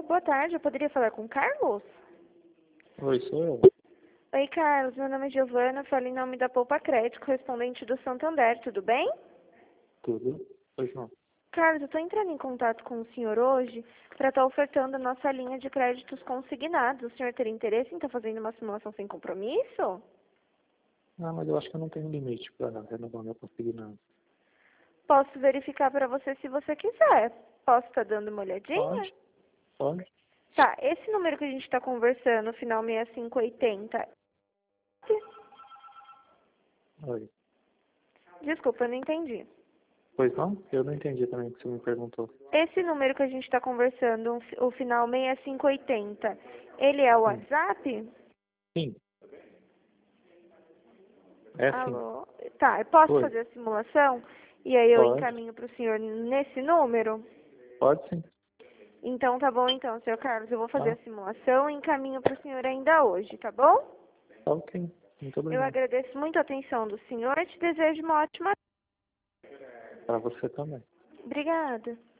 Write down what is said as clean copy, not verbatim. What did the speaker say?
Alô, boa tarde, eu poderia falar com o Carlos? Oi, sou eu. Oi, Carlos, meu nome é Giovana, falo em nome da Poupa Crédito, correspondente do Santander, tudo bem? Tudo? Pois não. Carlos, eu estou entrando em contato com o senhor hoje para estar ofertando a nossa linha de créditos consignados. O senhor teria interesse em estar fazendo uma simulação sem compromisso? Ah, mas eu acho que eu não tenho limite para renovar meu consignado. Posso verificar para você se você quiser. Posso estar dando uma olhadinha? Pode? Pode? Tá, esse número que a gente está conversando, final 6580. Oi. Desculpa, eu não entendi. Pois não? Eu não entendi também o que você me perguntou. Esse número que a gente está conversando, o final 6580, ele é o Sim. WhatsApp? Sim. É sim. Alô? Tá, eu posso Oi. fazer a simulação? E aí eu Pode? encaminho para o senhor nesse número? Pode sim. Então tá bom então, senhor Carlos, eu vou fazer Tá? a simulação e encaminho para o senhor ainda hoje, tá bom? Tá ok. Muito Eu obrigado. agradeço muito a atenção do senhor e te desejo uma ótima. Para você também. Obrigada.